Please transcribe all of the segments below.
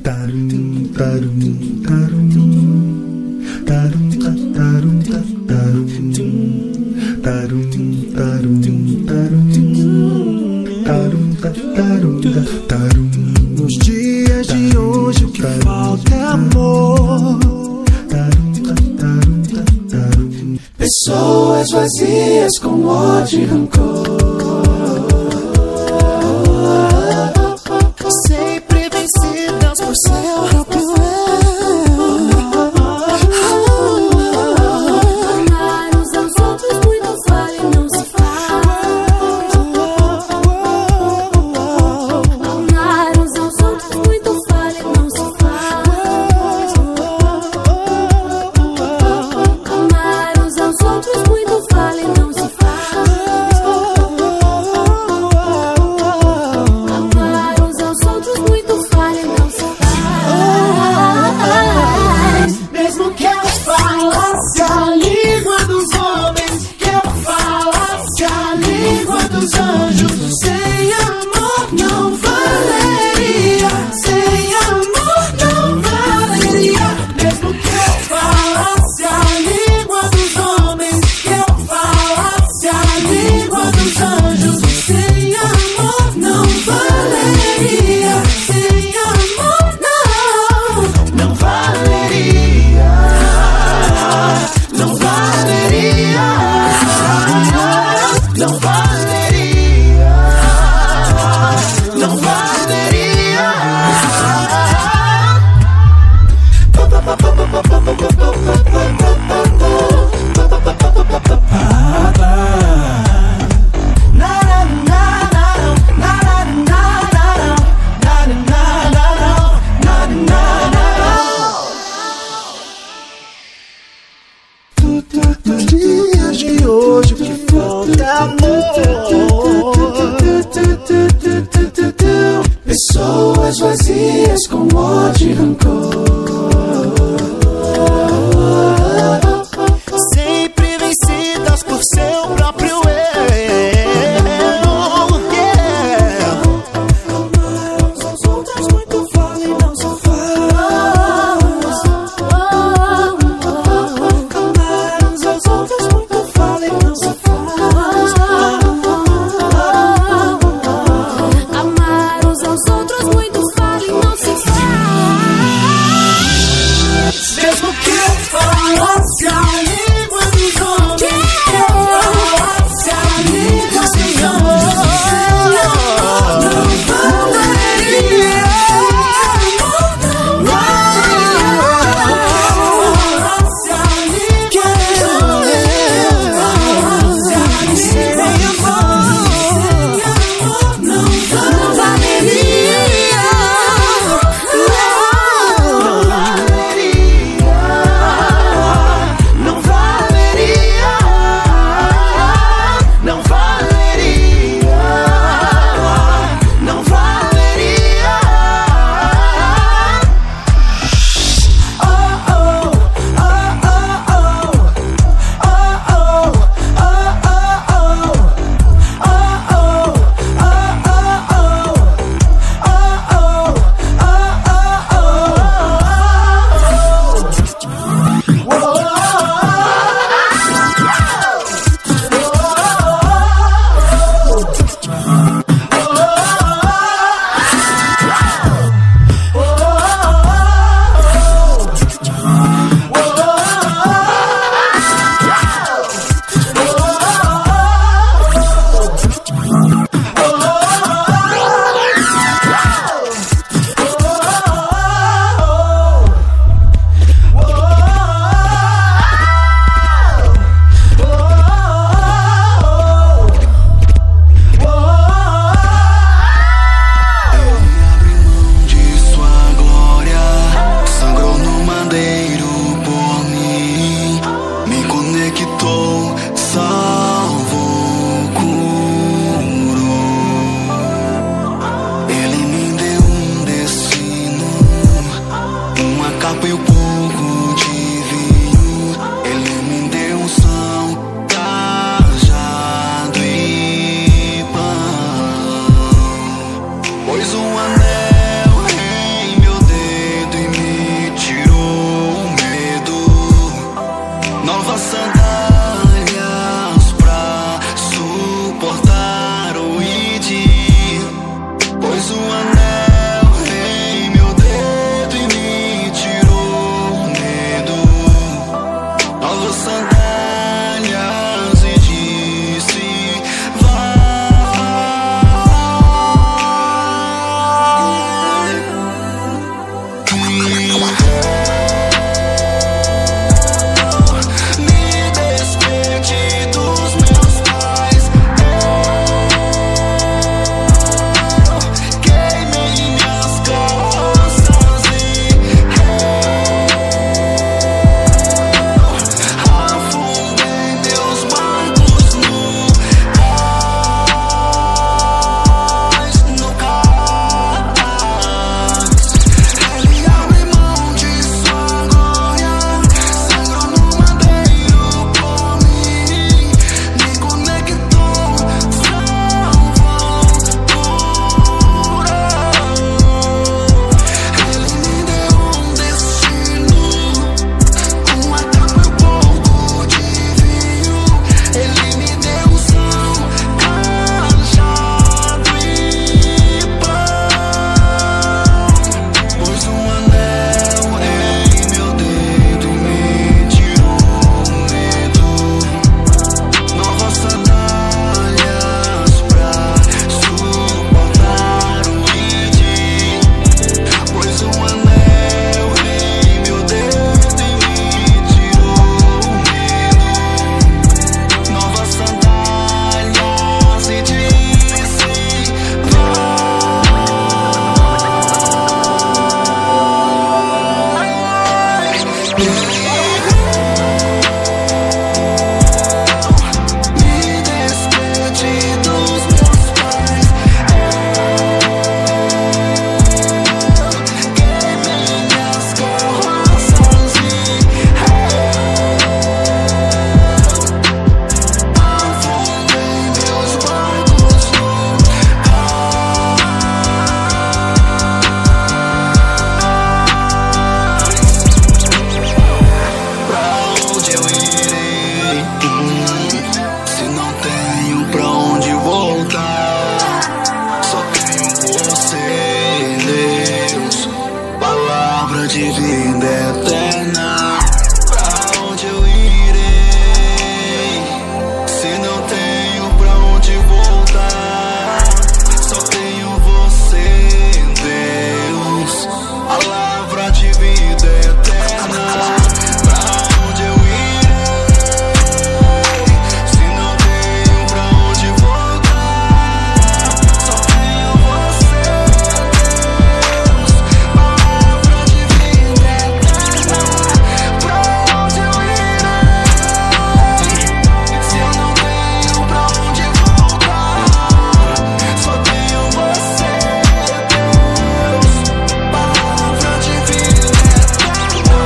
Nos dias de hoje o que falta é amor. Pessoas vazias com ódio e rancor, sempre vencidas por seu próprio Amar uns aos outros muito vale, não se faz. Amar uns aos outros muito vale, não se faz. Amar uns aos outros muito vale, não se faz. Amar uns aos outros muito vale, não se faz. Mesmo que eu falasse a língua dos homens, que eu falasse a língua dos anjos, sem amor não valeria, sem amor não valeria. Mesmo que eu falasse a língua dos homens, que eu falasse a língua dos anjos, sem amor não valeria, sem amor não valeria, não valeria, não valeria, não valeria. Nos dias de hoje o que falta é amor. Pessoas vazias com ódio e rancor, sempre vencidas por seu próprio eu. Amar uns aos outros muito vale, não se faz. Amar uns aos outros muito vale, não se faz. Amar uns aos outros muito vale, não se faz. Mesmo que eu falasse a língua dos homens, que eu falasse a língua dos homens, não valeria, não Pois um anel em meu dedo de vida eterna. Pra onde eu irei se não tenho pra onde voltar? Só tenho você, Deus, palavra de vida eterna. Pra onde eu irei se não tenho pra onde voltar? Só tenho você, Deus, palavra de vida eterna. Pra onde eu irei se eu não tenho pra onde voltar? Só tenho você, Deus, palavra de vida eterna.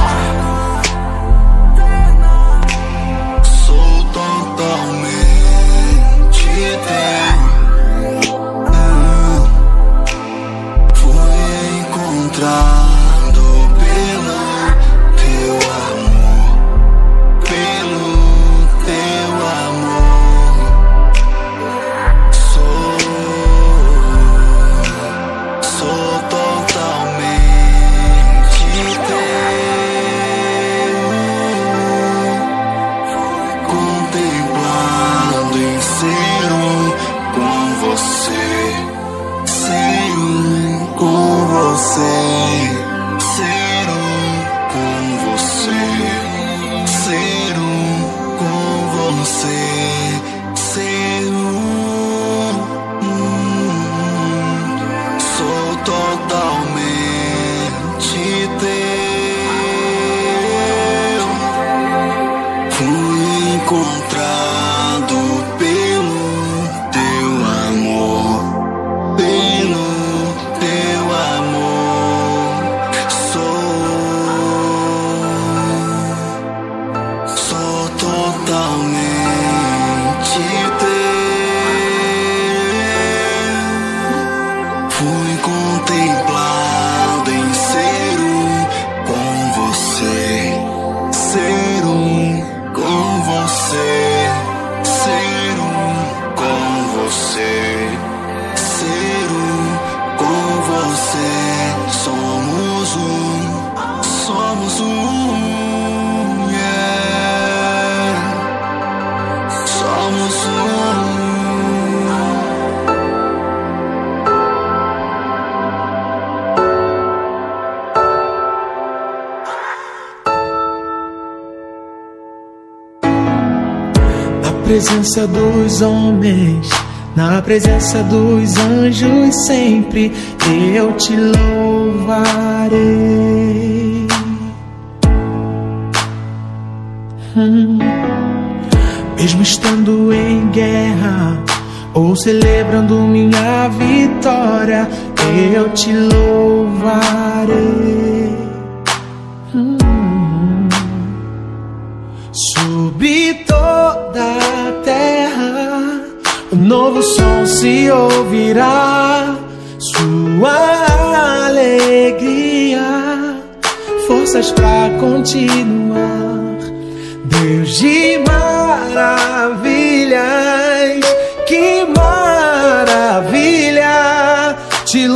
Sou totalmente teu. Fui encontrado pelo teu amor, pelo teu amor. Sou totalmente teu. Contemplado em ser com você, ser com você, ser com você, ser com você, ser Sou totalmente teu. Fui encontrado pelo teu amor, pelo teu amor. Sou totalmente teu. Fui contemplado em ser com você, ser com você, ser com você, ser com você. Somos yeah. Somos Na presença dos homens, na presença dos anjos, sempre eu te louvarei. Mesmo estando em guerra ou celebrando minha vitória, eu te louvarei. Sobre toda a terra, um novo som se ouvirá. Sua alegria, forças pra continuar. Deus de maravilhas, que maravilha te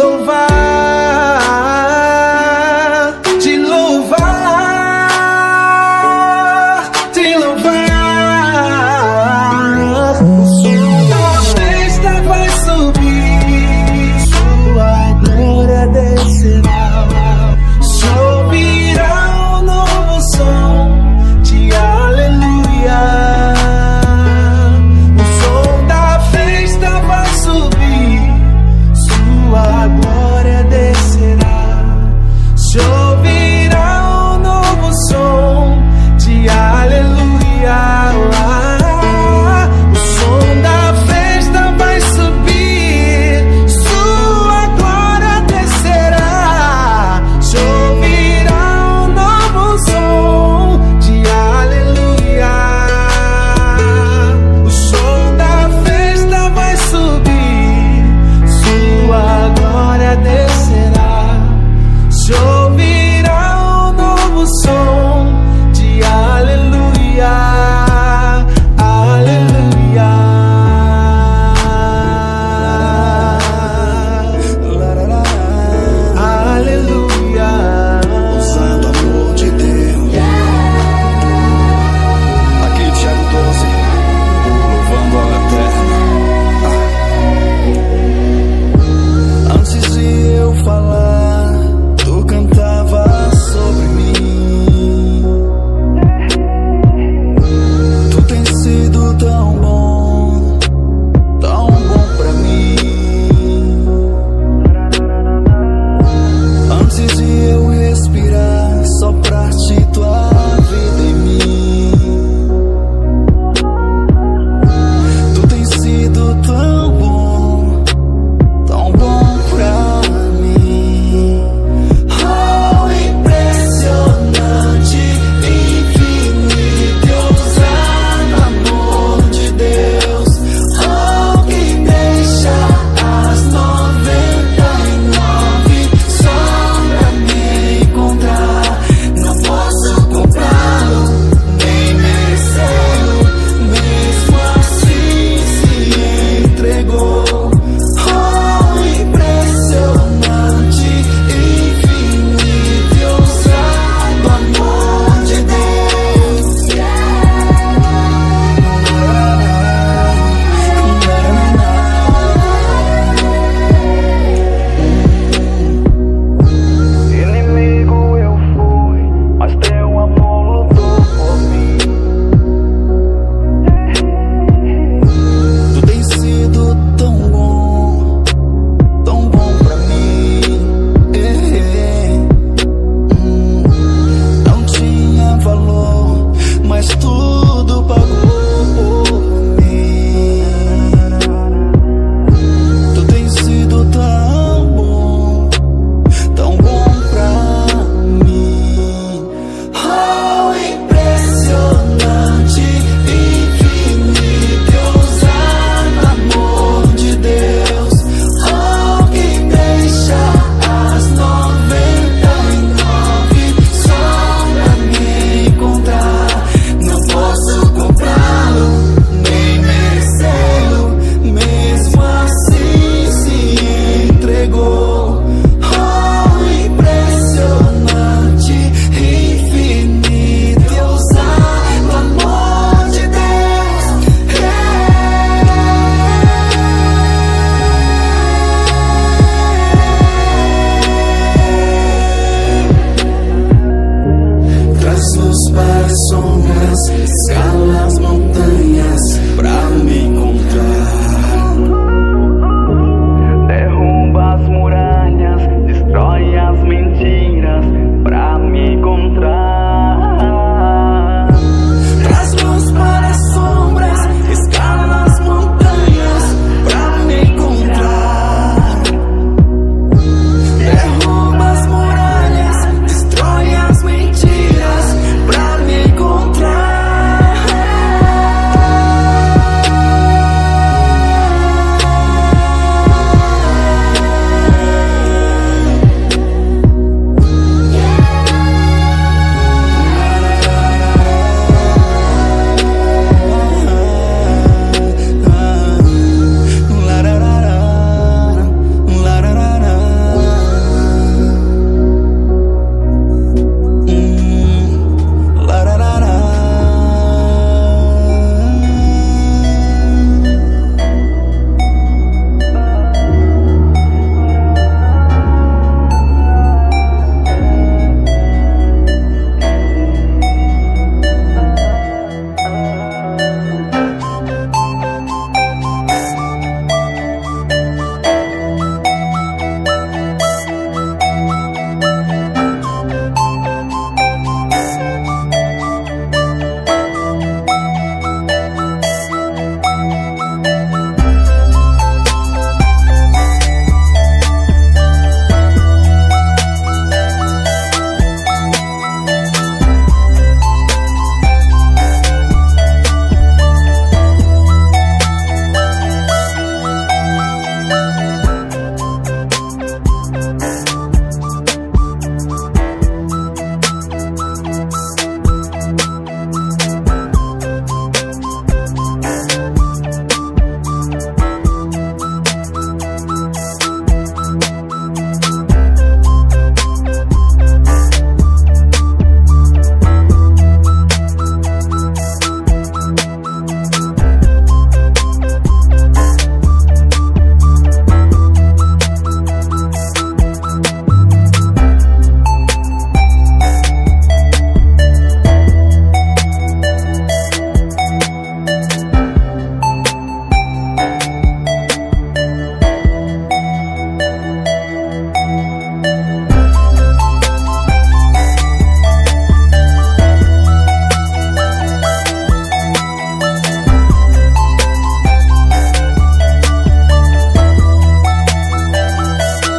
louvar, te louvar, te louvar. Sua festa vai subir, sua glória descerá.